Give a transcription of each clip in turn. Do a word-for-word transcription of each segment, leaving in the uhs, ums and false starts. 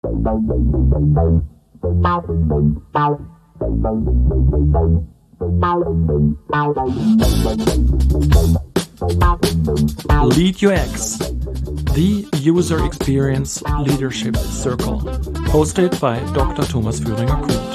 Lead U X, the User Experience Leadership Circle, hosted by Doktor Thomas Führinger-Kühnt.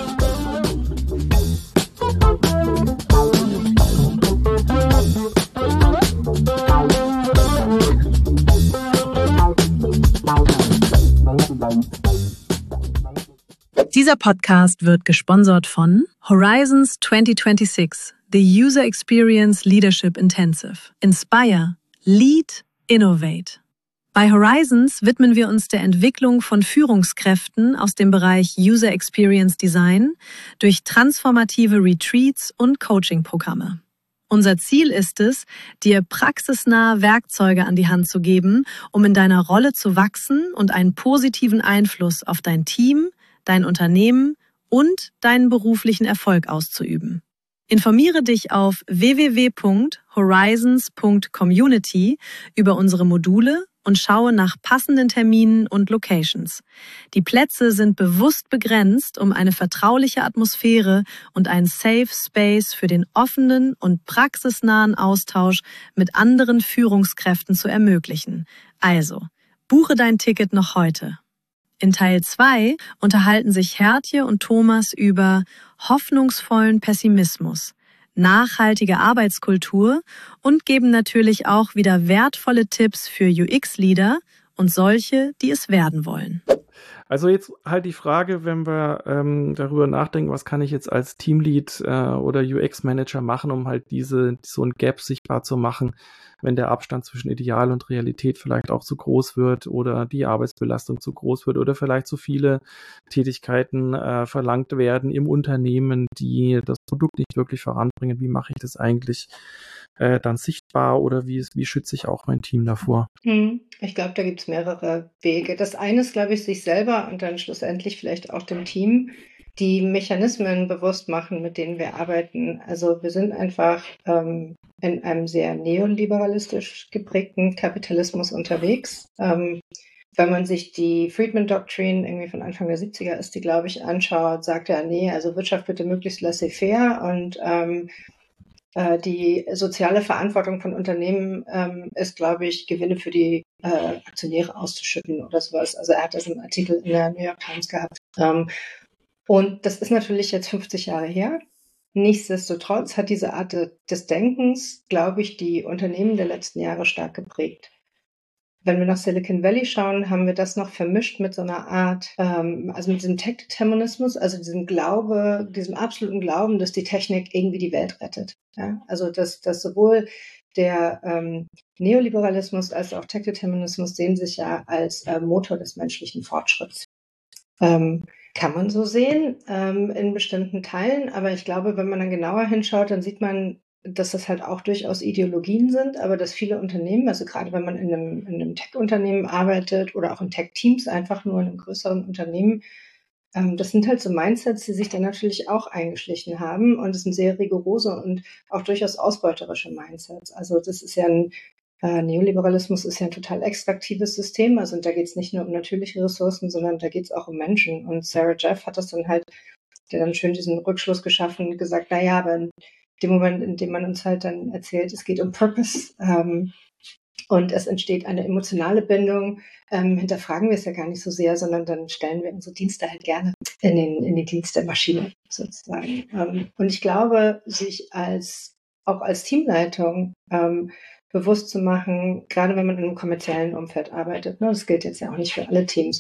Dieser Podcast wird gesponsert von Horizons twenty twenty-six, the User Experience Leadership Intensive. Inspire, Lead, Innovate. Bei Horizons widmen wir uns der Entwicklung von Führungskräften aus dem Bereich User Experience Design durch transformative Retreats und Coaching-Programme. Unser Ziel ist es, dir praxisnahe Werkzeuge an die Hand zu geben, um in deiner Rolle zu wachsen und einen positiven Einfluss auf dein Team, dein Unternehmen und deinen beruflichen Erfolg auszuüben. Informiere dich auf w w w punkt horizons punkt community über unsere Module und schaue nach passenden Terminen und Locations. Die Plätze sind bewusst begrenzt, um eine vertrauliche Atmosphäre und einen Safe Space für den offenen und praxisnahen Austausch mit anderen Führungskräften zu ermöglichen. Also, buche dein Ticket noch heute. In Teil zwei unterhalten sich Hertje und Thomas über hoffnungsvollen Pessimismus, nachhaltige Arbeitskultur und geben natürlich auch wieder wertvolle Tipps für U X-Leader und solche, die es werden wollen. Also jetzt halt die Frage, wenn wir ähm, darüber nachdenken, was kann ich jetzt als Teamlead äh, oder U X-Manager machen, um halt diese so ein Gap sichtbar zu machen, wenn der Abstand zwischen Ideal und Realität vielleicht auch zu groß wird oder die Arbeitsbelastung zu groß wird oder vielleicht zu viele Tätigkeiten äh, verlangt werden im Unternehmen, die das Produkt nicht wirklich voranbringen. Wie mache ich das eigentlich äh, dann sichtbar oder wie, wie schütze ich auch mein Team davor? Hm, ich glaube, da gibt es mehrere Wege. Das eine ist, glaube ich, sich selber und dann schlussendlich vielleicht auch dem Team die Mechanismen bewusst machen, mit denen wir arbeiten. Also wir sind einfach ähm, in einem sehr neoliberalistisch geprägten Kapitalismus unterwegs. Ähm, wenn man sich die Friedman Doctrine irgendwie von Anfang der siebziger ist, die, glaube ich, anschaut, sagt er, nee, also Wirtschaft bitte möglichst laissez-faire und ähm, äh, die soziale Verantwortung von Unternehmen ähm, ist, glaube ich, Gewinne für die äh, Aktionäre auszuschütten oder sowas. Also er hat das einen Artikel in der New York Times gehabt. Ähm, Und das ist natürlich jetzt fünfzig Jahre her. Nichtsdestotrotz hat diese Art de, des Denkens, glaube ich, die Unternehmen der letzten Jahre stark geprägt. Wenn wir nach Silicon Valley schauen, haben wir das noch vermischt mit so einer Art, ähm, also mit diesem Tech-Determinismus, also diesem Glaube, diesem absoluten Glauben, dass die Technik irgendwie die Welt rettet. Ja? Also dass, dass sowohl der ähm, Neoliberalismus als auch Tech-Determinismus sehen sich ja als äh, Motor des menschlichen Fortschritts. Ähm, Kann man so sehen, ähm, in bestimmten Teilen. Aber ich glaube, wenn man dann genauer hinschaut, dann sieht man, dass das halt auch durchaus Ideologien sind, aber dass viele Unternehmen, also gerade wenn man in einem, in einem Tech-Unternehmen arbeitet oder auch in Tech-Teams, einfach nur in einem größeren Unternehmen, ähm, das sind halt so Mindsets, die sich dann natürlich auch eingeschlichen haben. Und es sind sehr rigorose und auch durchaus ausbeuterische Mindsets. Also das ist ja ein Äh, Neoliberalismus ist ja ein total extraktives System, also da geht es nicht nur um natürliche Ressourcen, sondern da geht es auch um Menschen. Und Sarah Jeff hat das dann halt, der dann schön diesen Rückschluss geschaffen und gesagt, naja, aber in dem Moment, in dem man uns halt dann erzählt, es geht um Purpose ähm, und es entsteht eine emotionale Bindung, ähm, hinterfragen wir es ja gar nicht so sehr, sondern dann stellen wir unsere Dienste halt gerne in den, in den Dienst der Maschine sozusagen. Ähm, und ich glaube, sich als auch als Teamleitung ähm, bewusst zu machen, gerade wenn man in einem kommerziellen Umfeld arbeitet. Ne? Das gilt jetzt ja auch nicht für alle Teams.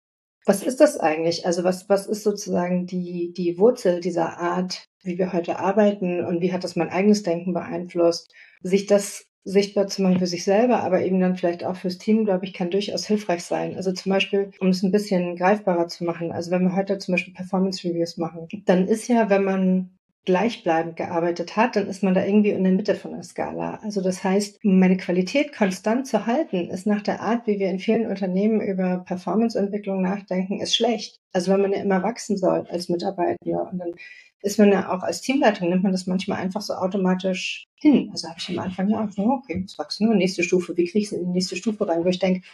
Was ist das eigentlich? Also was, was ist sozusagen die, die Wurzel dieser Art, wie wir heute arbeiten und wie hat das mein eigenes Denken beeinflusst? Sich das sichtbar zu machen für sich selber, aber eben dann vielleicht auch fürs Team, glaube ich, kann durchaus hilfreich sein. Also zum Beispiel, um es ein bisschen greifbarer zu machen, also wenn wir heute zum Beispiel Performance Reviews machen, dann ist ja, wenn man gleichbleibend gearbeitet hat, dann ist man da irgendwie in der Mitte von der Skala. Also das heißt, meine Qualität konstant zu halten, ist nach der Art, wie wir in vielen Unternehmen über Performanceentwicklung nachdenken, ist schlecht. Also wenn man ja immer wachsen soll als Mitarbeiter und dann ist man ja auch als Teamleitung, nimmt man das manchmal einfach so automatisch hin. Also habe ich am Anfang ja auch so, okay, das wachsen, nächste Stufe, wie kriege ich es in die nächste Stufe rein, wo ich denke,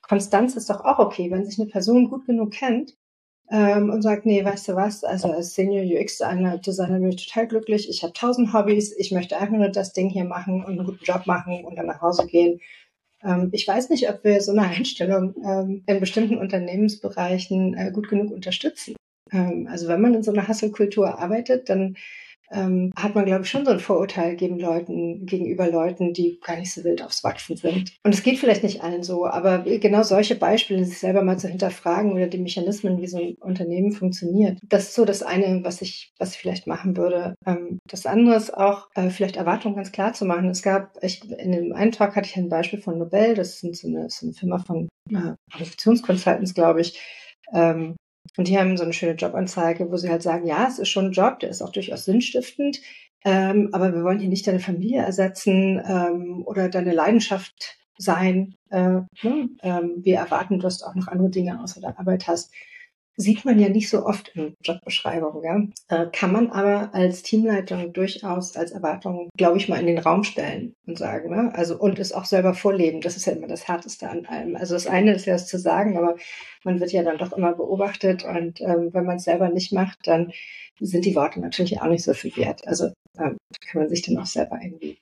Konstanz ist doch auch okay, wenn sich eine Person gut genug kennt ähm, und sagt, nee, weißt du was, also als Senior U X-Designer bin ich total glücklich, ich habe tausend Hobbys, ich möchte einfach nur das Ding hier machen und einen guten Job machen und dann nach Hause gehen. Ähm, ich weiß nicht, ob wir so eine Einstellung ähm, in bestimmten Unternehmensbereichen äh, gut genug unterstützen. Ähm, also wenn man in so einer Hustle-Kultur arbeitet, dann ähm, hat man, glaube ich, schon so ein Vorurteil gegen Leuten, gegenüber Leuten, die gar nicht so wild aufs Wachsen sind. Und es geht vielleicht nicht allen so, aber genau solche Beispiele, sich selber mal zu hinterfragen oder die Mechanismen, wie so ein Unternehmen funktioniert, das ist so das eine, was ich, was ich vielleicht machen würde. Ähm, das andere ist auch, äh, vielleicht Erwartungen ganz klar zu machen. Es gab, ich, in dem einen Talk hatte ich ein Beispiel von Nobel, das sind so eine, so eine Firma von äh, Qualifikationsconsultants, glaube ich, ähm, und die haben so eine schöne Jobanzeige, wo sie halt sagen, ja, es ist schon ein Job, der ist auch durchaus sinnstiftend, ähm, aber wir wollen hier nicht deine Familie ersetzen ähm, oder deine Leidenschaft sein. Äh, ne? ähm, wir erwarten, dass du auch noch andere Dinge außer der Arbeit hast. Sieht man ja nicht so oft in Jobbeschreibungen. Ja? Äh, kann man aber als Teamleitung durchaus als Erwartung, glaube ich, mal in den Raum stellen und sagen, ne? Also und es auch selber vorleben. Das ist ja immer das Härteste an allem. Also das eine ist ja es zu sagen, aber man wird ja dann doch immer beobachtet und ähm, wenn man es selber nicht macht, dann sind die Worte natürlich auch nicht so viel wert. Also ähm, da kann man sich dann auch selber irgendwie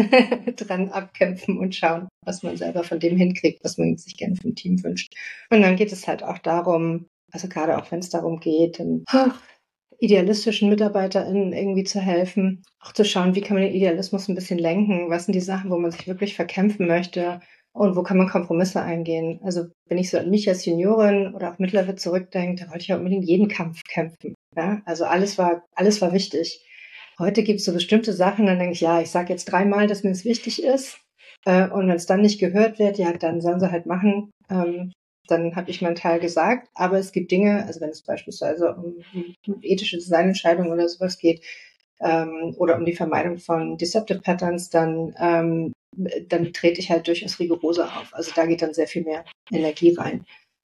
dran abkämpfen und schauen, was man selber von dem hinkriegt, was man sich gerne vom Team wünscht. Und dann geht es halt auch darum, also gerade auch wenn es darum geht, den idealistischen MitarbeiterInnen irgendwie zu helfen, auch zu schauen, wie kann man den Idealismus ein bisschen lenken, was sind die Sachen, wo man sich wirklich verkämpfen möchte und wo kann man Kompromisse eingehen. Also wenn ich so an mich als Juniorin oder auch Mid-Level zurückdenke, da wollte ich ja unbedingt jeden Kampf kämpfen. Ja? Also alles war, alles war wichtig. Heute gibt es so bestimmte Sachen, dann denke ich, ja, ich sage jetzt dreimal, dass mir das wichtig ist äh, und wenn es dann nicht gehört wird, ja, dann sollen sie halt machen. Ähm, dann habe ich meinen Teil gesagt. Aber es gibt Dinge, also wenn es beispielsweise um, um ethische Designentscheidungen oder sowas geht ähm, oder um die Vermeidung von Deceptive Patterns, dann, ähm, dann trete ich halt durchaus rigoroser auf. Also da geht dann sehr viel mehr Energie rein.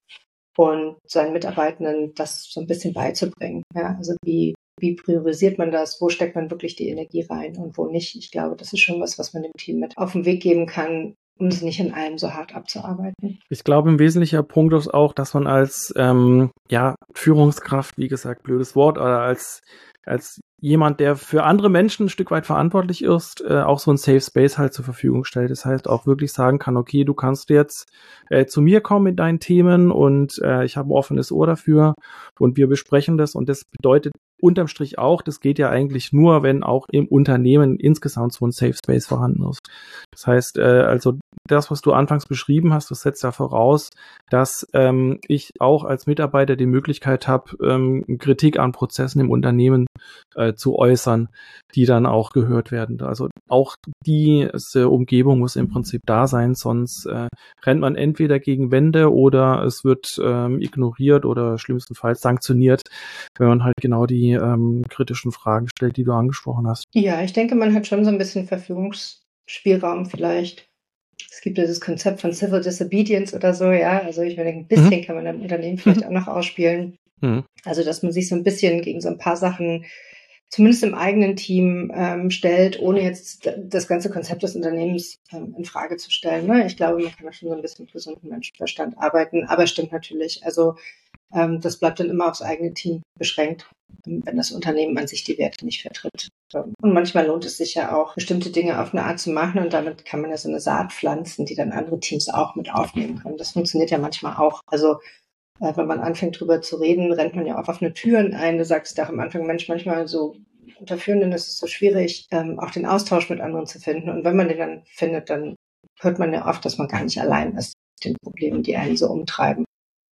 Und seinen Mitarbeitenden das so ein bisschen beizubringen. Ja? Also wie, wie priorisiert man das? Wo steckt man wirklich die Energie rein und wo nicht? Ich glaube, das ist schon was, was man dem Team mit auf den Weg geben kann, um es nicht in allem so hart abzuarbeiten. Ich glaube, ein wesentlicher Punkt ist auch, dass man als ähm, ja Führungskraft, wie gesagt, blödes Wort, oder als als jemand, der für andere Menschen ein Stück weit verantwortlich ist, äh, auch so ein Safe Space halt zur Verfügung stellt. Das heißt, auch wirklich sagen kann, okay, du kannst jetzt äh, zu mir kommen mit deinen Themen und äh, ich habe ein offenes Ohr dafür und wir besprechen das und das bedeutet unterm Strich auch, das geht ja eigentlich nur, wenn auch im Unternehmen insgesamt so ein Safe Space vorhanden ist. Das heißt, äh, also das, was du anfangs beschrieben hast, das setzt ja voraus, dass ähm, ich auch als Mitarbeiter die Möglichkeit habe, ähm, Kritik an Prozessen im Unternehmen äh, zu äußern, die dann auch gehört werden. Also auch diese Umgebung muss im Prinzip da sein, sonst äh, rennt man entweder gegen Wände oder es wird ähm, ignoriert oder schlimmstenfalls sanktioniert, wenn man halt genau die ähm, kritischen Fragen stellt, die du angesprochen hast. Ja, ich denke, man hat schon so ein bisschen Verfügungsspielraum vielleicht. Es gibt ja das Konzept von Civil Disobedience oder so, ja. Also ich denke, ein bisschen mhm. kann man im Unternehmen vielleicht auch noch ausspielen. Mhm. Also dass man sich so ein bisschen gegen so ein paar Sachen zumindest im eigenen Team ähm, stellt, ohne jetzt das ganze Konzept des Unternehmens ähm, in Frage zu stellen. Ne? Ich glaube, man kann da schon so ein bisschen mit gesundem Menschenverstand arbeiten, aber stimmt natürlich. Also ähm, das bleibt dann immer aufs eigene Team beschränkt, wenn das Unternehmen an sich die Werte nicht vertritt. Und manchmal lohnt es sich ja auch, bestimmte Dinge auf eine Art zu machen und damit kann man ja so eine Saat pflanzen, die dann andere Teams auch mit aufnehmen können. Das funktioniert ja manchmal auch. Also äh, wenn man anfängt drüber zu reden, rennt man ja auch offene Türen ein. Du sagst auch am Anfang, Mensch, manchmal so unter Führenden ist es so schwierig, ähm, auch den Austausch mit anderen zu finden. Und wenn man den dann findet, dann hört man ja oft, dass man gar nicht allein ist mit den Problemen, die einen so umtreiben.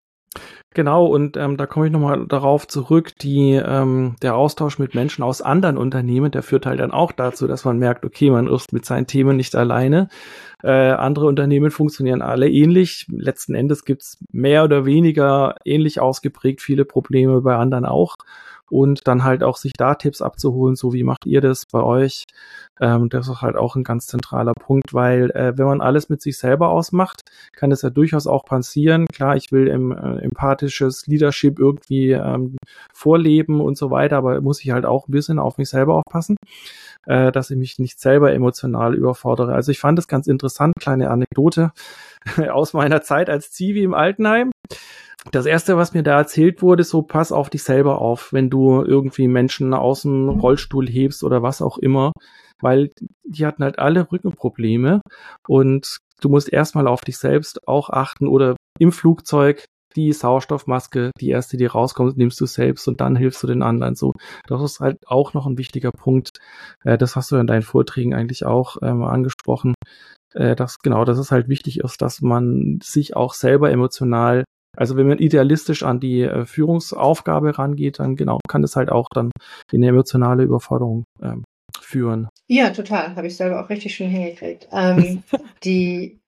Genau, und ähm, da komme ich nochmal darauf zurück, die ähm, der Austausch mit Menschen aus anderen Unternehmen, der führt halt dann auch dazu, dass man merkt, okay, man ist mit seinen Themen nicht alleine. Äh, andere Unternehmen funktionieren alle ähnlich. Letzten Endes gibt's mehr oder weniger ähnlich ausgeprägt viele Probleme bei anderen auch. Und dann halt auch sich da Tipps abzuholen, so wie macht ihr das bei euch? Ähm, das ist halt auch ein ganz zentraler Punkt, weil äh, wenn man alles mit sich selber ausmacht, kann es ja durchaus auch passieren. Klar, ich will im, äh, empathisches Leadership irgendwie ähm, vorleben und so weiter, aber muss ich halt auch ein bisschen auf mich selber aufpassen, äh, dass ich mich nicht selber emotional überfordere. Also ich fand es ganz interessant, kleine Anekdote. aus meiner Zeit als Zivi im Altenheim. Das erste, was mir da erzählt wurde, so pass auf dich selber auf, wenn du irgendwie Menschen aus dem Rollstuhl hebst oder was auch immer, weil die hatten halt alle Rückenprobleme und du musst erstmal auf dich selbst auch achten oder im Flugzeug die Sauerstoffmaske, die erste, die rauskommt, nimmst du selbst und dann hilfst du den anderen. So, das ist halt auch noch ein wichtiger Punkt. Äh, das hast du in deinen Vorträgen eigentlich auch ähm, angesprochen. Äh, dass genau, dass es halt wichtig ist, dass man sich auch selber emotional, also wenn man idealistisch an die äh, Führungsaufgabe rangeht, dann genau, kann das halt auch dann in eine emotionale Überforderung ähm, führen. Ja, total. Habe ich selber auch richtig schön hingekriegt. Ähm, die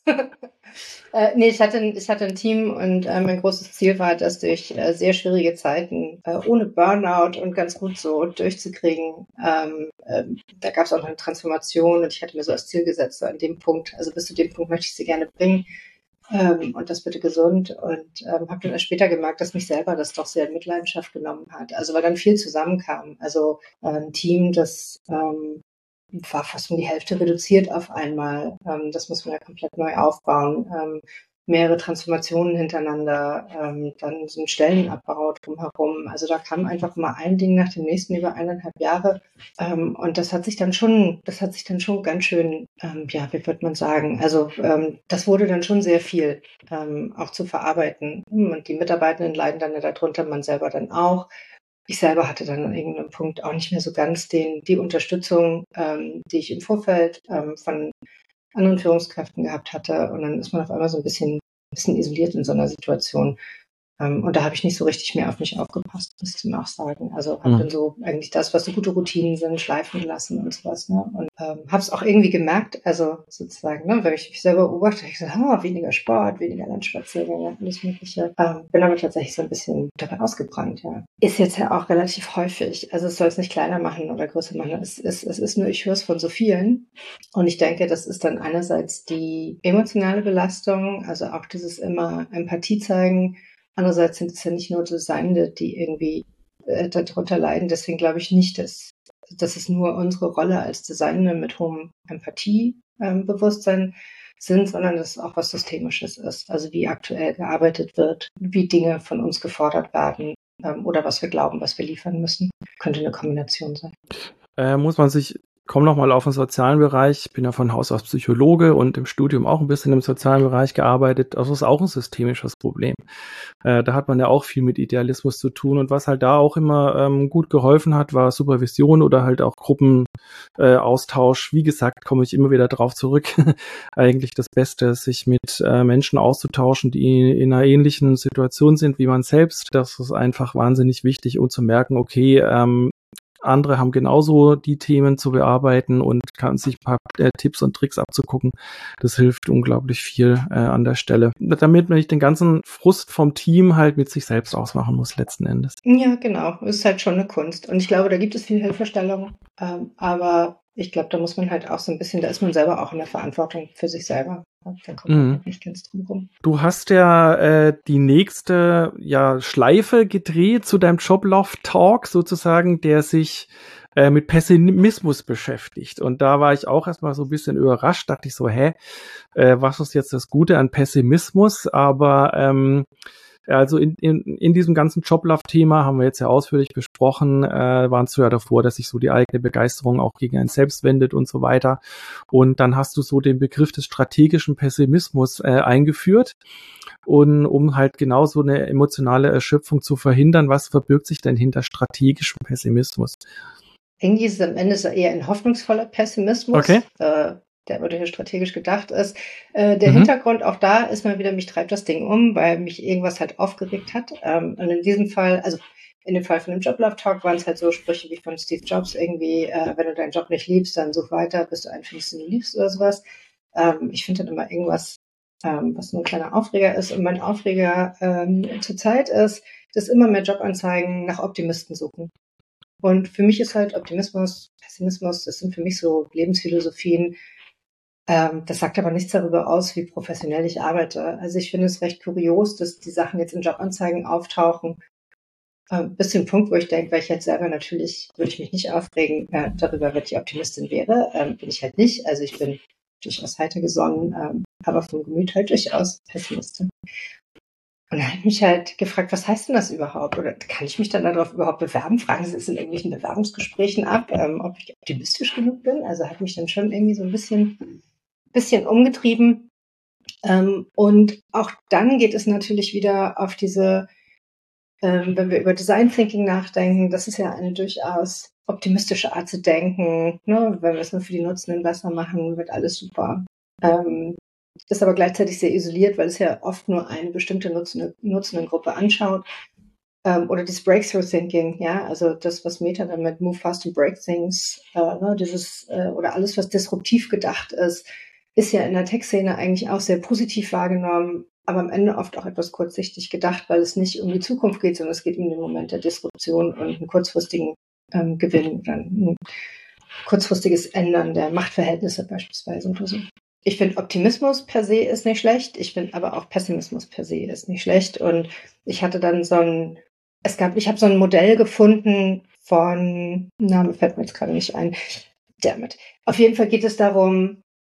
äh, nee, ich hatte, ich hatte ein Team und äh, mein großes Ziel war, das durch äh, sehr schwierige Zeiten äh, ohne Burnout und ganz gut so durchzukriegen. Ähm, äh, da gab es auch noch eine Transformation und ich hatte mir so als Ziel gesetzt, so an dem Punkt, also bis zu dem Punkt möchte ich sie gerne bringen. Ähm, und das bitte gesund und ähm, habe dann erst später gemerkt, dass mich selber das doch sehr in Mitleidenschaft genommen hat. Also weil dann viel zusammenkam. Also äh, ein Team, das ähm, war fast um die Hälfte reduziert auf einmal. Ähm, das muss man ja komplett neu aufbauen. Ähm, mehrere Transformationen hintereinander, ähm, dann so ein Stellenabbau drumherum. Also da kam einfach mal ein Ding nach dem nächsten über eineinhalb Jahre. Ähm, und das hat sich dann schon, das hat sich dann schon ganz schön, ähm, ja, wie würde man sagen, also ähm, das wurde dann schon sehr viel ähm, auch zu verarbeiten. Und die Mitarbeitenden leiden dann ja darunter, man selber dann auch. Ich selber hatte dann an irgendeinem Punkt auch nicht mehr so ganz den, die Unterstützung, ähm, die ich im Vorfeld ähm, von anderen Führungskräften gehabt hatte. Und dann ist man auf einmal so ein bisschen, bisschen isoliert in so einer Situation. Um, und da habe ich nicht so richtig mehr auf mich aufgepasst, muss ich dann auch sagen. Also habe mhm. dann so eigentlich das, was so gute Routinen sind, schleifen gelassen und sowas. Ne? Und ähm, habe es auch irgendwie gemerkt, also sozusagen, ne, wenn ich mich selber beobachte, ich so, ah, weniger Sport, weniger Landspaziergänge, alles Mögliche. Ähm, bin aber tatsächlich so ein bisschen dabei ausgebrannt, ja. Ist jetzt ja auch relativ häufig. Also es soll es nicht kleiner machen oder größer machen. Es ist, es ist nur, ich höre es von so vielen. Und ich denke, das ist dann einerseits die emotionale Belastung, also auch dieses immer Empathie zeigen. Andererseits sind es ja nicht nur Designende, die irgendwie äh, darunter leiden. Deswegen glaube ich nicht, dass, dass es nur unsere Rolle als Designende mit hohem Empathiebewusstsein ähm, sind, sondern dass es auch was Systemisches ist. Also wie aktuell gearbeitet wird, wie Dinge von uns gefordert werden ähm, oder was wir glauben, was wir liefern müssen. Könnte eine Kombination sein. Äh, muss man sich Komm noch mal auf den sozialen Bereich. Ich bin ja von Haus aus Psychologe und im Studium auch ein bisschen im sozialen Bereich gearbeitet. Das ist auch ein systemisches Problem. Äh, da hat man ja auch viel mit Idealismus zu tun. Und was halt da auch immer ähm, gut geholfen hat, war Supervision oder halt auch Gruppenaustausch. Äh, Wie gesagt, komme ich immer wieder drauf zurück. Eigentlich das Beste, sich mit äh, Menschen auszutauschen, die in einer ähnlichen Situation sind wie man selbst. Das ist einfach wahnsinnig wichtig, um zu merken, okay, ähm, andere haben genauso die Themen zu bearbeiten und kann sich ein paar äh, Tipps und Tricks abzugucken. Das hilft unglaublich viel äh, an der Stelle. Damit man nicht den ganzen Frust vom Team halt mit sich selbst ausmachen muss letzten Endes. Ja, genau. Es ist halt schon eine Kunst. Und ich glaube, da gibt es viel Hilfestellung. Ähm, aber ich glaube, da muss man halt auch so ein bisschen, da ist man selber auch in der Verantwortung für sich selber. Da kommt man mhm. nicht ganz drum rum. Du hast ja äh, die nächste ja, Schleife gedreht zu deinem Jobloft-Talk sozusagen, der sich äh, mit Pessimismus beschäftigt. Und da war ich auch erstmal so ein bisschen überrascht, dachte ich so, hä, äh, was ist jetzt das Gute an Pessimismus? Aber ähm, also in, in, in diesem ganzen Joblove-Thema haben wir jetzt ja ausführlich besprochen, äh, warnst du ja davor, dass sich so die eigene Begeisterung auch gegen einen selbst wendet und so weiter. Und dann hast du so den Begriff des strategischen Pessimismus äh, eingeführt. Und um halt genau so eine emotionale Erschöpfung zu verhindern, was verbirgt sich denn hinter strategischem Pessimismus? Irgendwie ist es am Ende eher ein hoffnungsvoller Pessimismus. Okay. Äh, der oder hier strategisch gedacht ist. Äh, der mhm. Hintergrund auch da ist mal wieder, mich treibt das Ding um, weil mich irgendwas halt aufgeregt hat. Ähm, und in diesem Fall, also in dem Fall von dem Joblove-Talk waren es halt so Sprüche wie von Steve Jobs irgendwie, äh, wenn du deinen Job nicht liebst, dann such weiter, bis du einen findest, den du liebst oder sowas. Ähm, ich finde dann immer irgendwas, ähm, was so ein kleiner Aufreger ist. Und mein Aufreger ähm, zurzeit ist, dass immer mehr Jobanzeigen nach Optimisten suchen. Und für mich ist halt Optimismus, Pessimismus, das sind für mich so Lebensphilosophien. Ähm, das sagt aber nichts darüber aus, wie professionell ich arbeite. Also ich finde es recht kurios, dass die Sachen jetzt in Jobanzeigen auftauchen. Äh, bis zu dem Punkt, wo ich denke, weil ich jetzt selber natürlich, würde ich mich nicht aufregen äh, darüber, wenn ich Optimistin wäre. Ähm, bin ich halt nicht. Also ich bin durchaus heiter gesonnen, ähm, aber vom Gemüt halt durchaus Pessimistin. Und dann habe ich mich halt gefragt, was heißt denn das überhaupt? Oder kann ich mich dann darauf überhaupt bewerben? Fragen Sie es in irgendwelchen Bewerbungsgesprächen ab, ähm, ob ich optimistisch genug bin? Also hat mich dann schon irgendwie so ein bisschen, bisschen umgetrieben. Ähm, und auch dann geht es natürlich wieder auf diese, ähm, wenn wir über Design Thinking nachdenken, das ist ja eine durchaus optimistische Art zu denken. Ne? Wenn wir es nur für die Nutzenden besser machen, wird alles super. Ähm, ist aber gleichzeitig sehr isoliert, weil es ja oft nur eine bestimmte nutzende, nutzende Gruppe anschaut. Ähm, oder dieses Breakthrough Thinking, ja, also das, was Meta dann mit Move Fast and Break Things, äh, ne, dieses, äh, oder alles, was disruptiv gedacht ist, ist ja in der Tech-Szene eigentlich auch sehr positiv wahrgenommen, aber am Ende oft auch etwas kurzsichtig gedacht, weil es nicht um die Zukunft geht, sondern es geht um den Moment der Disruption und einen kurzfristigen ähm, Gewinn oder ein kurzfristiges Ändern der Machtverhältnisse beispielsweise oder so. Ich finde, Optimismus per se ist nicht schlecht. Ich finde aber auch Pessimismus per se ist nicht schlecht. Und ich hatte dann so ein, es gab, ich habe so ein Modell gefunden von, Name fällt mir jetzt gerade nicht ein. Dammit. Auf jeden Fall geht es darum,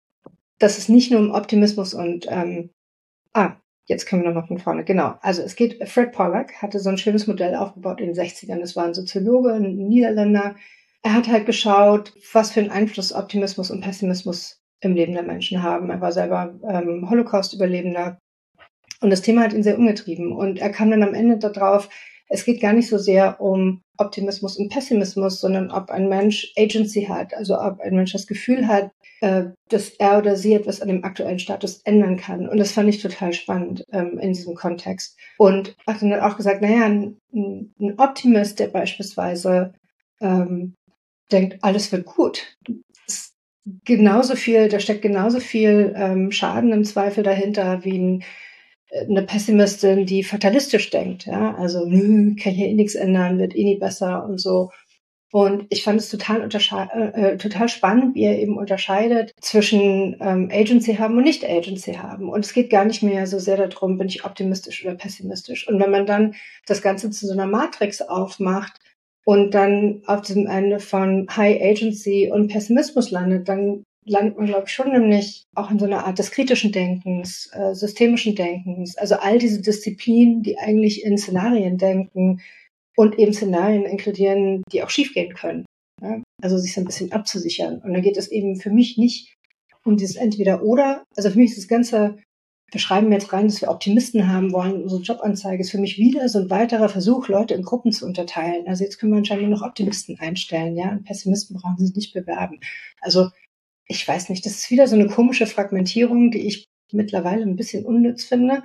dass es nicht nur um Optimismus und, ähm, ah, jetzt können wir nochmal von vorne, genau. Also es geht, Fred Pollack hatte so ein schönes Modell aufgebaut in den sechzigern. Das war ein Soziologe, ein Niederländer. Er hat halt geschaut, was für einen Einfluss Optimismus und Pessimismus im Leben der Menschen haben. Er war selber ähm, Holocaust-Überlebender und das Thema hat ihn sehr umgetrieben. Und er kam dann am Ende darauf, es geht gar nicht so sehr um Optimismus und Pessimismus, sondern ob ein Mensch Agency hat, also ob ein Mensch das Gefühl hat, äh, dass er oder sie etwas an dem aktuellen Status ändern kann. Und das fand ich total spannend ähm, in diesem Kontext. Und hat dann auch gesagt, naja, ein, ein Optimist, der beispielsweise ähm, denkt, alles wird gut, ist genauso viel, da steckt genauso viel ähm, Schaden im Zweifel dahinter wie ein, eine Pessimistin, die fatalistisch denkt. Ja, also nö, kann hier eh nichts ändern, wird eh nie besser und so. Und ich fand es total, untersche- äh, total spannend, wie er eben unterscheidet zwischen ähm, Agency haben und nicht Agency haben. Und es geht gar nicht mehr so sehr darum, bin ich optimistisch oder pessimistisch. Und wenn man dann das Ganze zu so einer Matrix aufmacht und dann auf diesem Ende von High Agency und Pessimismus landet, dann landet man, glaube ich, schon nämlich auch in so einer Art des kritischen Denkens, äh, systemischen Denkens. Also all diese Disziplinen, die eigentlich in Szenarien denken, und eben Szenarien inkludieren, die auch schiefgehen können. Ja? Also sich so ein bisschen abzusichern. Und da geht es eben für mich nicht um dieses Entweder-Oder. Also für mich ist das Ganze, wir schreiben jetzt rein, dass wir Optimisten haben wollen. Unsere Jobanzeige ist für mich wieder so ein weiterer Versuch, Leute in Gruppen zu unterteilen. Also jetzt können wir anscheinend nur noch Optimisten einstellen. Ja, und Pessimisten brauchen sich nicht bewerben. Also ich weiß nicht, das ist wieder so eine komische Fragmentierung, die ich mittlerweile ein bisschen unnütz finde.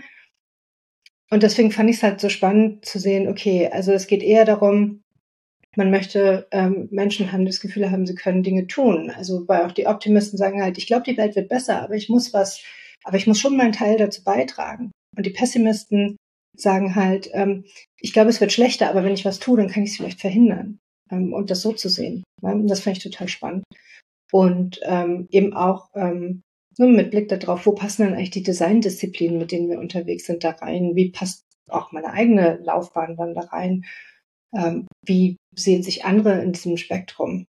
Und deswegen fand ich es halt so spannend zu sehen, okay, also es geht eher darum, man möchte ähm, Menschen haben, das Gefühl haben, sie können Dinge tun. Also weil auch die Optimisten sagen halt, ich glaube, die Welt wird besser, aber ich muss was, aber ich muss schon meinen Teil dazu beitragen. Und die Pessimisten sagen halt, ähm, ich glaube, es wird schlechter, aber wenn ich was tue, dann kann ich es vielleicht verhindern. Ähm, und das so zu sehen. Ja? Und das fand ich total spannend. Und ähm, eben auch ähm, nur mit Blick darauf, wo passen dann eigentlich die Designdisziplinen, mit denen wir unterwegs sind, da rein? Wie passt auch meine eigene Laufbahn dann da rein? Ähm, wie sehen sich andere in diesem Spektrum?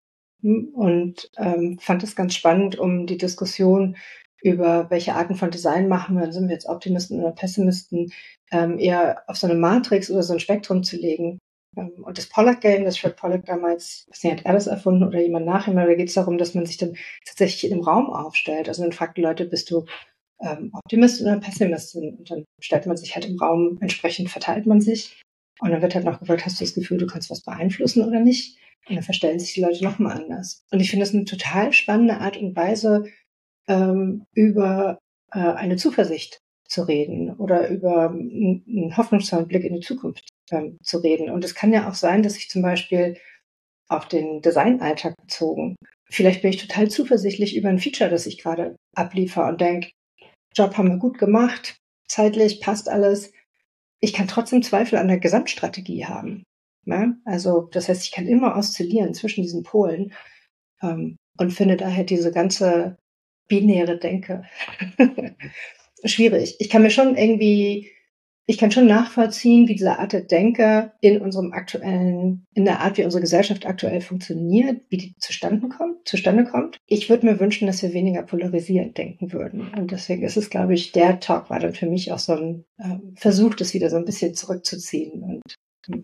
Und ähm, fand es ganz spannend, um die Diskussion über welche Arten von Design machen wir, sind wir jetzt Optimisten oder Pessimisten, ähm, eher auf so eine Matrix oder so ein Spektrum zu legen. Und das Pollack-Game, das Fred Pollack damals, ich weiß nicht, hat er das erfunden oder jemand nach ihm, da geht es darum, dass man sich dann tatsächlich in einem Raum aufstellt. Also dann fragt die Leute, bist du ähm, Optimist oder Pessimist? Und dann stellt man sich halt im Raum, entsprechend verteilt man sich. Und dann wird halt noch gefragt, hast du das Gefühl, du kannst was beeinflussen oder nicht? Und dann verstellen sich die Leute nochmal anders. Und ich finde das eine total spannende Art und Weise, ähm, über äh, eine Zuversicht zu reden oder über einen, einen hoffnungsvollen Blick in die Zukunft ähm, zu reden. Und es kann ja auch sein, dass ich zum Beispiel auf den Designalltag bezogen, vielleicht bin ich total zuversichtlich über ein Feature, das ich gerade abliefere und denke, Job haben wir gut gemacht, zeitlich passt alles. Ich kann trotzdem Zweifel an der Gesamtstrategie haben. Ja? Also das heißt, ich kann immer oszillieren zwischen diesen Polen ähm, und finde daher diese ganze binäre Denke schwierig. Ich kann mir schon irgendwie ich kann schon nachvollziehen, wie diese Art der Denke in unserem aktuellen, in der Art, wie unsere Gesellschaft aktuell funktioniert, wie die zustande kommt, zustande kommt. Ich würde mir wünschen, dass wir weniger polarisierend denken würden. Und deswegen ist es, glaube ich, der Talk war dann für mich auch so ein äh, Versuch, das wieder so ein bisschen zurückzuziehen und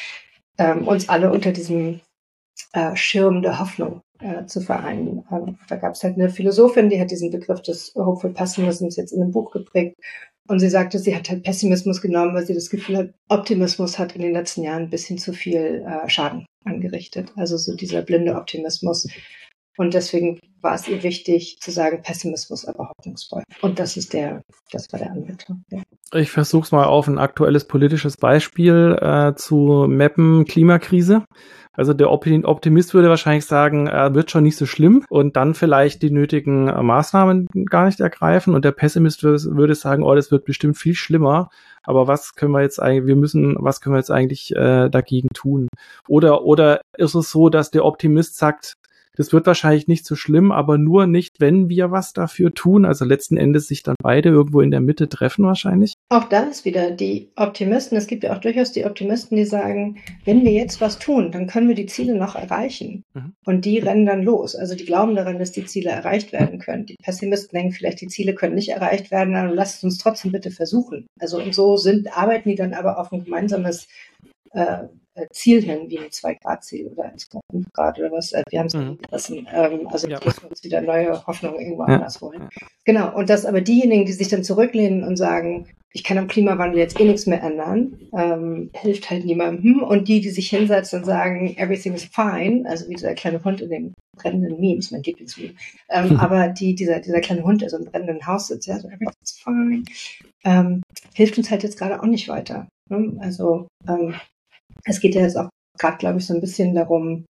ähm, uns alle unter diesem äh, Schirm der Hoffnung äh, zu vereinen. Ähm, da gab es halt eine Philosophin, die hat diesen Begriff des Hopeful Pessimisms jetzt in einem Buch geprägt. Und sie sagte, sie hat halt Pessimismus genommen, weil sie das Gefühl hat, Optimismus hat in den letzten Jahren ein bisschen zu viel äh, Schaden angerichtet. Also so dieser blinde Optimismus. Und deswegen war es ihr wichtig zu sagen, Pessimismus aber hoffnungsvoll. Und das ist der, das war der Anwendung. Ja. Ich versuche es mal auf ein aktuelles politisches Beispiel äh, zu mappen, Klimakrise. Also der Optimist würde wahrscheinlich sagen, äh, wird schon nicht so schlimm und dann vielleicht die nötigen äh, Maßnahmen gar nicht ergreifen. Und der Pessimist würde, würde sagen, oh, das wird bestimmt viel schlimmer. Aber was können wir jetzt eigentlich, wir müssen, was können wir jetzt eigentlich äh, dagegen tun? Oder, oder ist es so, dass der Optimist sagt, das wird wahrscheinlich nicht so schlimm, aber nur nicht, wenn wir was dafür tun. Also letzten Endes sich dann beide irgendwo in der Mitte treffen wahrscheinlich. Auch da ist wieder die Optimisten. Es gibt ja auch durchaus die Optimisten, die sagen, wenn wir jetzt was tun, dann können wir die Ziele noch erreichen. Mhm. Und die rennen dann los. Also die glauben daran, dass die Ziele erreicht werden können. Die Pessimisten denken vielleicht, die Ziele können nicht erreicht werden, dann lasst es uns trotzdem bitte versuchen. Also und so sind, arbeiten die dann aber auf ein gemeinsames äh, Ziel hin, wie ein zwei-Grad-Ziel oder eins Komma fünf Grad oder was. Wir haben es mhm. gelassen. Ähm, also ja. müssen wir uns wieder neue Hoffnung irgendwo ja. anders holen. Genau. Und das aber diejenigen, die sich dann zurücklehnen und sagen, ich kann am Klimawandel jetzt eh nichts mehr ändern, ähm, hilft halt niemandem. Und die, die sich hinsetzen und sagen, everything is fine, also wie dieser kleine Hund in den brennenden Memes, mein Lieblingsmeme, ähm, mhm. aber die, dieser, dieser kleine Hund, der so im brennenden Haus sitzt, ja, so everything is fine, ähm, hilft uns halt jetzt gerade auch nicht weiter. Ne? Also, ähm, es geht ja jetzt auch gerade, glaube ich, so ein bisschen darum,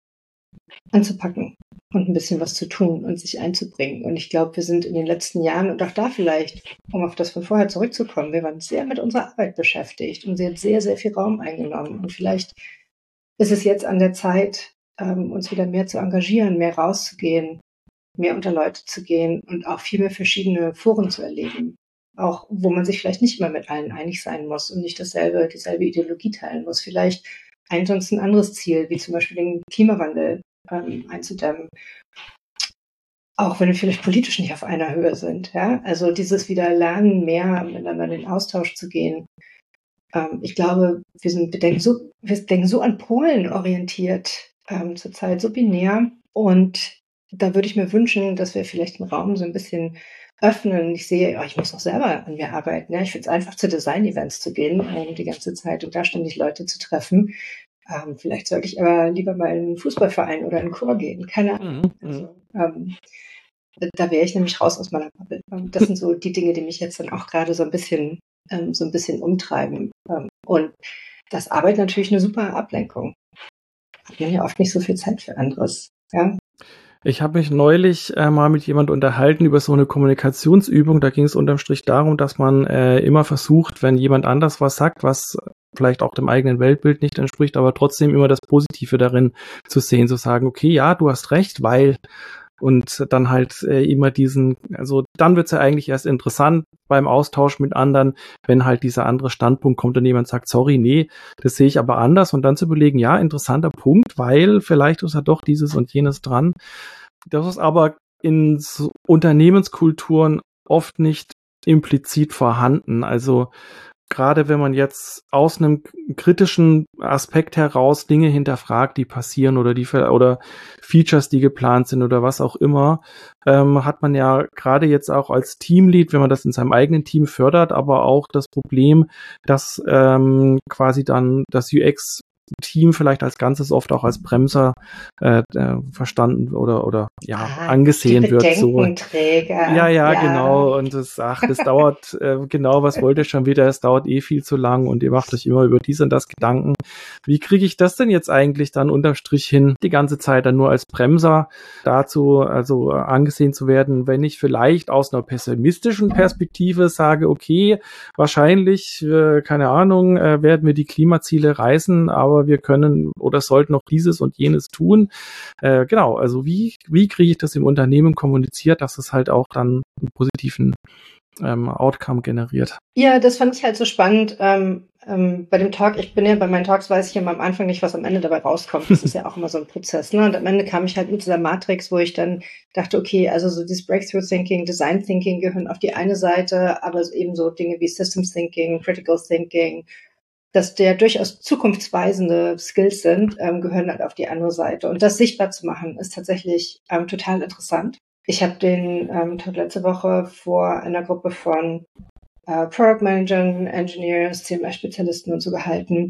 anzupacken und ein bisschen was zu tun und sich einzubringen. Und ich glaube, wir sind in den letzten Jahren, und auch da vielleicht, um auf das von vorher zurückzukommen, wir waren sehr mit unserer Arbeit beschäftigt und sie hat sehr, sehr viel Raum eingenommen. Und vielleicht ist es jetzt an der Zeit, ähm, uns wieder mehr zu engagieren, mehr rauszugehen, mehr unter Leute zu gehen und auch viel mehr verschiedene Foren zu erleben. Auch wo man sich vielleicht nicht mehr mit allen einig sein muss und nicht dasselbe, dieselbe Ideologie teilen muss. Vielleicht ansonsten ein anderes Ziel, wie zum Beispiel den Klimawandel ähm, einzudämmen. Auch wenn wir vielleicht politisch nicht auf einer Höhe sind. Ja? Also dieses wieder Lernen, mehr miteinander in den Austausch zu gehen. Ähm, ich glaube, wir, sind, wir, denken so, wir denken so an Polen orientiert ähm, zurzeit, so binär. Und da würde ich mir wünschen, dass wir vielleicht den Raum so ein bisschen öffnen. Ich sehe, oh, ich muss doch selber an mir arbeiten. Ja? Ich finde es einfach, zu Design-Events zu gehen ähm, die ganze Zeit und da ständig Leute zu treffen. Ähm, vielleicht sollte ich aber lieber mal in einen Fußballverein oder in einen Chor gehen. Keine Ahnung. Mhm. Also, ähm, da wäre ich nämlich raus aus meiner Bubble. Das sind so die Dinge, die mich jetzt dann auch gerade so ein bisschen, ähm, so ein bisschen umtreiben. Ähm, und das Arbeit natürlich eine super Ablenkung. Hat man ja oft nicht so viel Zeit für anderes. Ja. Ich habe mich neulich äh, mal mit jemand unterhalten über so eine Kommunikationsübung. Da ging es unterm Strich darum, dass man äh, immer versucht, wenn jemand anders was sagt, was vielleicht auch dem eigenen Weltbild nicht entspricht, aber trotzdem immer das Positive darin zu sehen, zu sagen, okay, ja, du hast recht, weil und dann halt äh, immer diesen, also dann wird's ja eigentlich erst interessant beim Austausch mit anderen, wenn halt dieser andere Standpunkt kommt und jemand sagt, sorry, nee, das sehe ich aber anders und dann zu überlegen, ja, interessanter Punkt, weil vielleicht ist ja doch dieses und jenes dran. Das ist aber in so Unternehmenskulturen oft nicht implizit vorhanden. Also gerade wenn man jetzt aus einem kritischen Aspekt heraus Dinge hinterfragt, die passieren oder die oder Features, die geplant sind oder was auch immer, ähm, hat man ja gerade jetzt auch als Teamlead, wenn man das in seinem eigenen Team fördert, aber auch das Problem, dass ähm, quasi dann das U X Team vielleicht als Ganzes oft auch als Bremser äh, äh, verstanden oder oder ja ah, angesehen wird. So. Ja, ja, ja, genau. Und das, ach, das dauert äh, genau, was wollt ihr schon wieder? Es dauert eh viel zu lang und ihr macht euch immer über dies und das Gedanken. Wie kriege ich das denn jetzt eigentlich dann unterm Strich hin, die ganze Zeit dann nur als Bremser dazu, also äh, angesehen zu werden, wenn ich vielleicht aus einer pessimistischen Perspektive sage, okay, wahrscheinlich, äh, keine Ahnung, äh, werden wir die Klimaziele reißen, aber wir können oder sollten noch dieses und jenes tun. Äh, genau, also wie wie kriege ich das im Unternehmen kommuniziert, dass es halt auch dann einen positiven ähm, Outcome generiert. Ja, das fand ich halt so spannend ähm, ähm, bei dem Talk. Ich bin ja bei meinen Talks, weiß ich immer am Anfang nicht, was am Ende dabei rauskommt. Das ist ja auch immer so ein Prozess. Ne? Und am Ende kam ich halt mit dieser Matrix, wo ich dann dachte, okay, also so dieses Breakthrough Thinking, Design Thinking gehören auf die eine Seite, aber eben so Dinge wie Systems Thinking, Critical Thinking, dass der durchaus zukunftsweisende Skills sind, ähm, gehören halt auf die andere Seite. Und das sichtbar zu machen, ist tatsächlich ähm, total interessant. Ich habe den ähm, Talk letzte Woche vor einer Gruppe von äh, Product Managern, Engineers, C M S-Spezialisten und so gehalten.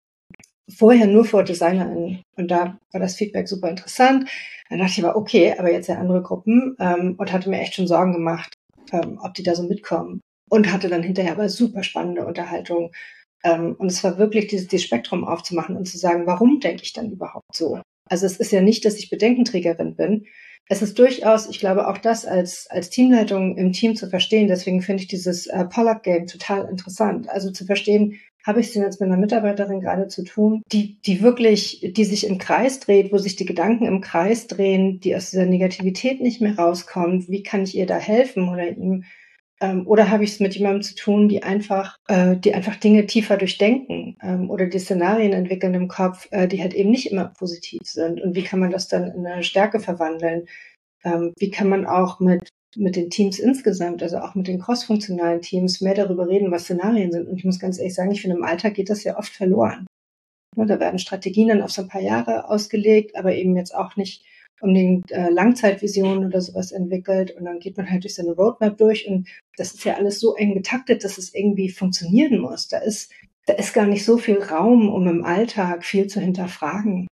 Vorher nur vor DesignerInnen. Und da war das Feedback super interessant. Dann dachte ich aber, okay, aber jetzt ja andere Gruppen ähm, und hatte mir echt schon Sorgen gemacht, ähm, ob die da so mitkommen. Und hatte dann hinterher aber super spannende Unterhaltung. Ähm, und es war wirklich dieses, dieses Spektrum aufzumachen und zu sagen, warum denke ich dann überhaupt so? Also es ist ja nicht, dass ich Bedenkenträgerin bin. Es ist durchaus, ich glaube, auch das als, als Teamleitung im Team zu verstehen. Deswegen finde ich dieses äh, Pollack-Game total interessant. Also zu verstehen, habe ich es denn jetzt mit einer Mitarbeiterin gerade zu tun, die, die wirklich, die sich im Kreis dreht, wo sich die Gedanken im Kreis drehen, die aus dieser Negativität nicht mehr rauskommt. Wie kann ich ihr da helfen oder ihm? Ähm, oder habe ich es mit jemandem zu tun, die einfach, äh, die einfach Dinge tiefer durchdenken ähm, oder die Szenarien entwickeln im Kopf, äh, die halt eben nicht immer positiv sind. Und wie kann man das dann in eine Stärke verwandeln? Ähm, wie kann man auch mit mit den Teams insgesamt, also auch mit den crossfunktionalen Teams, mehr darüber reden, was Szenarien sind. Und ich muss ganz ehrlich sagen, ich finde, im Alltag geht das ja oft verloren. Ja, da werden Strategien dann auf so ein paar Jahre ausgelegt, aber eben jetzt auch nicht unbedingt äh, Langzeitvisionen oder sowas entwickelt. Und dann geht man halt durch seine Roadmap durch und das ist ja alles so eng getaktet, dass es irgendwie funktionieren muss. Da ist, da ist gar nicht so viel Raum, um im Alltag viel zu hinterfragen.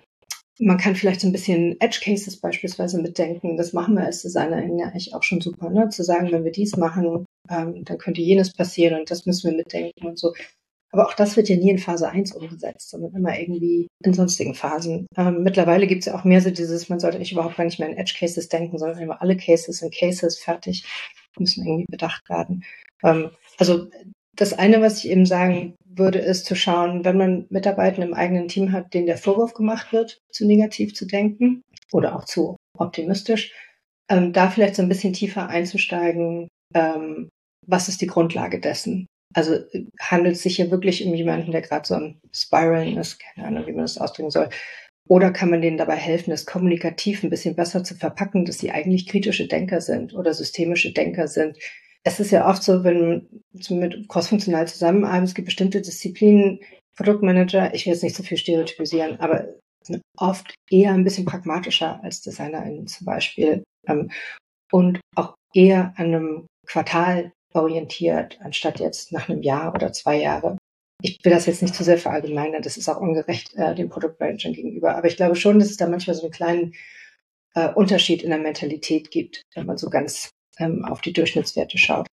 Man kann vielleicht so ein bisschen Edge Cases beispielsweise mitdenken. Das machen wir als DesignerInnen ja eigentlich auch schon super, ne? Zu sagen, wenn wir dies machen, ähm, dann könnte jenes passieren und das müssen wir mitdenken und so. Aber auch das wird ja nie in Phase eins umgesetzt, sondern immer irgendwie in sonstigen Phasen. Ähm, mittlerweile gibt es ja auch mehr so dieses, man sollte nicht überhaupt gar nicht mehr in Edge Cases denken, sondern immer alle Cases sind Cases fertig, müssen irgendwie bedacht werden. Ähm, also das eine, was ich eben sagen würde, ist zu schauen, wenn man Mitarbeiter im eigenen Team hat, denen der Vorwurf gemacht wird, zu negativ zu denken oder auch zu optimistisch, ähm, da vielleicht so ein bisschen tiefer einzusteigen, ähm, was ist die Grundlage dessen? Also handelt es sich hier wirklich um jemanden, der gerade so am Spiralen ist, keine Ahnung, wie man das ausdrücken soll. Oder kann man denen dabei helfen, das kommunikativ ein bisschen besser zu verpacken, dass sie eigentlich kritische Denker sind oder systemische Denker sind. Es ist ja oft so, wenn man mit crossfunktional zusammenarbeitet, es gibt bestimmte Disziplinen, Produktmanager, ich will jetzt nicht so viel stereotypisieren, aber sind oft eher ein bisschen pragmatischer als DesignerInnen zum Beispiel ähm, und auch eher an einem Quartal orientiert, anstatt jetzt nach einem Jahr oder zwei Jahre. Ich will das jetzt nicht zu sehr verallgemeinern, das ist auch ungerecht äh, den Produktmanagern gegenüber, aber ich glaube schon, dass es da manchmal so einen kleinen äh, Unterschied in der Mentalität gibt, wenn man so ganz ähm, auf die Durchschnittswerte schaut.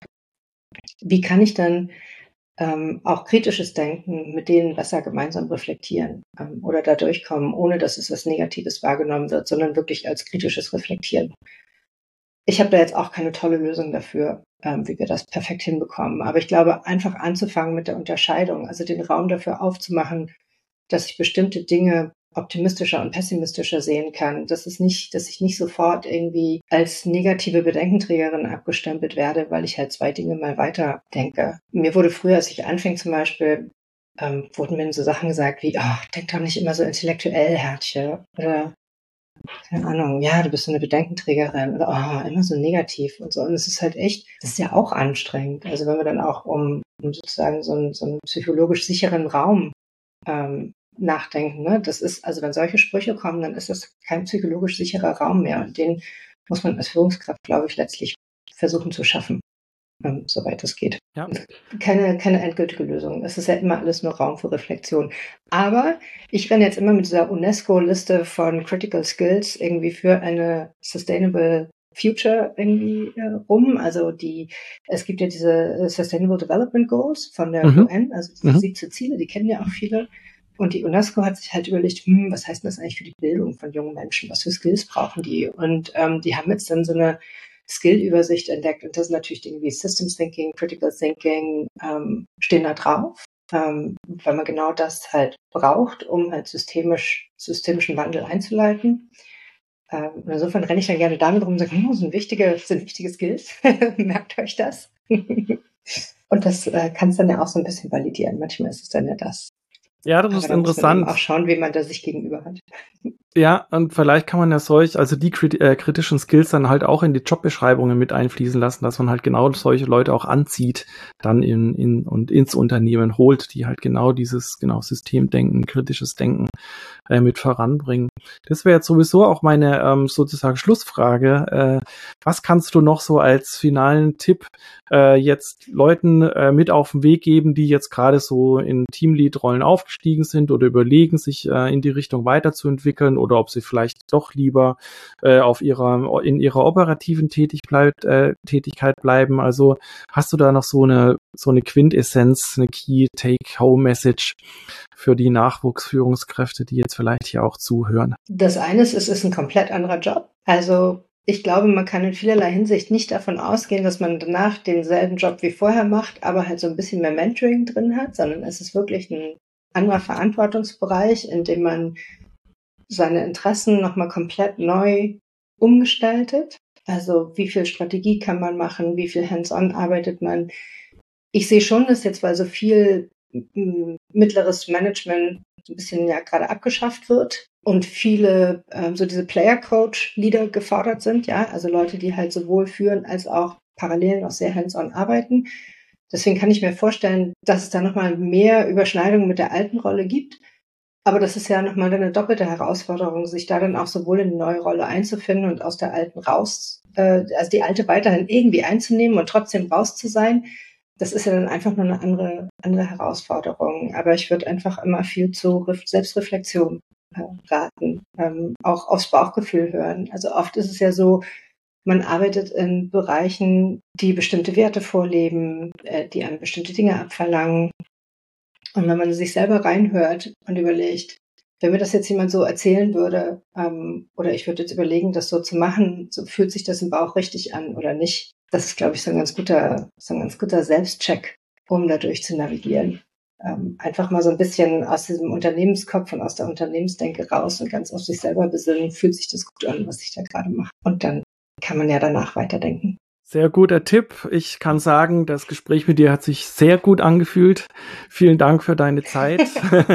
Wie kann ich dann ähm, auch kritisches Denken mit denen besser gemeinsam reflektieren ähm, oder da durchkommen, ohne dass es als Negatives wahrgenommen wird, sondern wirklich als kritisches Reflektieren? Ich habe da jetzt auch keine tolle Lösung dafür, ähm, wie wir das perfekt hinbekommen. Aber ich glaube, einfach anzufangen mit der Unterscheidung, also den Raum dafür aufzumachen, dass ich bestimmte Dinge optimistischer und pessimistischer sehen kann. Das ist nicht, dass ich nicht sofort irgendwie als negative Bedenkenträgerin abgestempelt werde, weil ich halt zwei Dinge mal weiter denke. Mir wurde früher, als ich anfing zum Beispiel, ähm, wurden mir so Sachen gesagt wie, oh, denk doch nicht immer so intellektuell, Herzchen. Oder keine Ahnung, ja, du bist so eine Bedenkenträgerin oder oh, immer so negativ und so. Und es ist halt echt, das ist ja auch anstrengend. Also wenn wir dann auch um, um sozusagen so einen, so einen psychologisch sicheren Raum ähm, nachdenken, ne? Das ist, also wenn solche Sprüche kommen, dann ist das kein psychologisch sicherer Raum mehr. Und den muss man als Führungskraft, glaube ich, letztlich versuchen zu schaffen, ähm, soweit es geht. Ja. Keine, keine endgültige Lösung. Es ist ja immer alles nur Raum für Reflexion. Aber ich renne jetzt immer mit dieser UNESCO-Liste von Critical Skills irgendwie für eine Sustainable Future irgendwie äh, rum. Also die, es gibt ja diese Sustainable Development Goals von der Mhm. U N, also diese Mhm. siebzehn Ziele, die kennen ja auch viele. Und die UNESCO hat sich halt überlegt, hm, was heißt denn das eigentlich für die Bildung von jungen Menschen? Was für Skills brauchen die? Und ähm, die haben jetzt dann so eine Skill-Übersicht entdeckt. Und das sind natürlich Dinge wie Systems Thinking, Critical Thinking, ähm, stehen da drauf, ähm, weil man genau das halt braucht, um halt systemisch, systemischen Wandel einzuleiten. Ähm, insofern renne ich dann gerne damit rum und sage, oh, das sind wichtige, das sind wichtige Skills. Merkt euch das. Und das äh, kann es dann ja auch so ein bisschen validieren. Manchmal ist es dann ja das. Ja, das Aber ist da muss man interessant. eben auch schauen, wie man da sich gegenüber hat. Ja, und vielleicht kann man ja solch, also die krit- äh, kritischen Skills dann halt auch in die Jobbeschreibungen mit einfließen lassen, dass man halt genau solche Leute auch anzieht, dann in, in und ins Unternehmen holt, die halt genau dieses, genau Systemdenken, kritisches Denken äh, mit voranbringen. Das wäre jetzt sowieso auch meine ähm, sozusagen Schlussfrage. Äh, was kannst du noch so als finalen Tipp äh, jetzt Leuten äh, mit auf den Weg geben, die jetzt gerade so in Teamlead-Rollen aufgestiegen sind oder überlegen, sich äh, in die Richtung weiterzuentwickeln, oder ob sie vielleicht doch lieber äh, auf ihrer in ihrer operativen Tätig bleibt, äh, Tätigkeit bleiben. Also hast du da noch so eine so eine Quintessenz, eine Key Take-Home-Message für die Nachwuchsführungskräfte, die jetzt vielleicht hier auch zuhören? Das eine ist, es ist ein komplett anderer Job. Also ich glaube, man kann in vielerlei Hinsicht nicht davon ausgehen, dass man danach denselben Job wie vorher macht, aber halt so ein bisschen mehr Mentoring drin hat, sondern es ist wirklich ein anderer Verantwortungsbereich, in dem man seine Interessen nochmal komplett neu umgestaltet. Also wie viel Strategie kann man machen, wie viel Hands-on arbeitet man. Ich sehe schon, dass jetzt, weil so viel m- mittleres Management so ein bisschen ja gerade abgeschafft wird und viele ähm, so diese Player-Coach-Leader gefordert sind, ja, also Leute, die halt sowohl führen als auch parallel noch sehr hands-on arbeiten. Deswegen kann ich mir vorstellen, dass es da nochmal mehr Überschneidungen mit der alten Rolle gibt. Aber das ist ja nochmal eine doppelte Herausforderung, sich da dann auch sowohl in die neue Rolle einzufinden und aus der alten raus, äh, also die alte weiterhin irgendwie einzunehmen und trotzdem raus zu sein. Das ist ja dann einfach nur eine andere, andere Herausforderung. Aber ich würde einfach immer viel zu Ref- Selbstreflexion äh, raten, ähm, auch aufs Bauchgefühl hören. Also oft ist es ja so, man arbeitet in Bereichen, die bestimmte Werte vorleben, äh, die einem bestimmte Dinge abverlangen. Und wenn man sich selber reinhört und überlegt, wenn mir das jetzt jemand so erzählen würde, ähm, oder ich würde jetzt überlegen, das so zu machen, so fühlt sich das im Bauch richtig an oder nicht. Das ist, glaube ich, so ein ganz guter, so ein ganz guter Selbstcheck, um dadurch zu navigieren. Ähm, einfach mal so ein bisschen aus diesem Unternehmenskopf und aus der Unternehmensdenke raus und ganz auf sich selber besinnen, fühlt sich das gut an, was ich da gerade mache. Und dann kann man ja danach weiterdenken. Sehr guter Tipp. Ich kann sagen, das Gespräch mit dir hat sich sehr gut angefühlt. Vielen Dank für deine Zeit.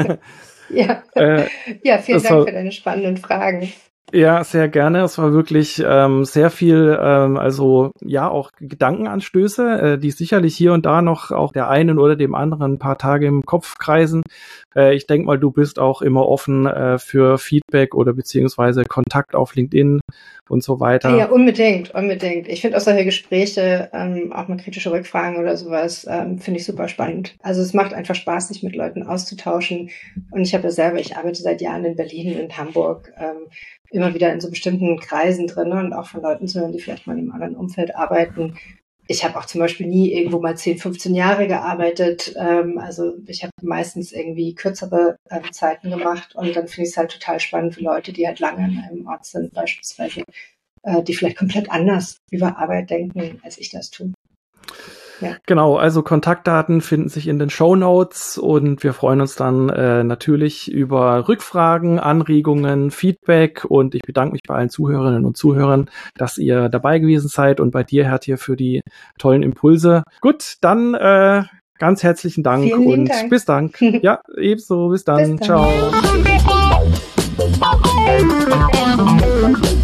Ja, äh, ja, vielen das Dank war, für deine spannenden Fragen. ja, sehr gerne. Es war wirklich ähm, sehr viel, ähm, also ja, auch Gedankenanstöße, äh, die sicherlich hier und da noch auch der einen oder dem anderen ein paar Tage im Kopf kreisen. Äh, ich denke mal, du bist auch immer offen äh, für Feedback oder beziehungsweise Kontakt auf LinkedIn und so weiter. Ja, unbedingt, unbedingt. Ich finde auch solche Gespräche, ähm, auch mal kritische Rückfragen oder sowas, ähm, finde ich super spannend. Also es macht einfach Spaß, sich mit Leuten auszutauschen. Und ich habe ja selber, ich arbeite seit Jahren in Berlin und Hamburg, ähm, immer wieder in so bestimmten Kreisen drin und auch von Leuten zu hören, die vielleicht mal in einem anderen Umfeld arbeiten. Ich habe auch zum Beispiel nie irgendwo mal zehn, fünfzehn Jahre gearbeitet. Ähm, also ich habe meistens irgendwie kürzere äh, Zeiten gemacht und dann finde ich es halt total spannend für Leute, die halt lange an einem Ort sind, beispielsweise, äh, die vielleicht komplett anders über Arbeit denken, als ich das tue. Ja. Genau, also Kontaktdaten finden sich in den Shownotes und wir freuen uns dann äh, natürlich über Rückfragen, Anregungen, Feedback und ich bedanke mich bei allen Zuhörerinnen und Zuhörern, dass ihr dabei gewesen seid und bei dir, Hertje, für die tollen Impulse. Gut, dann äh, ganz herzlichen Dank Vielen lieben und Dank. bis dann. Ja, ebenso, bis dann. Bis dann. Ciao.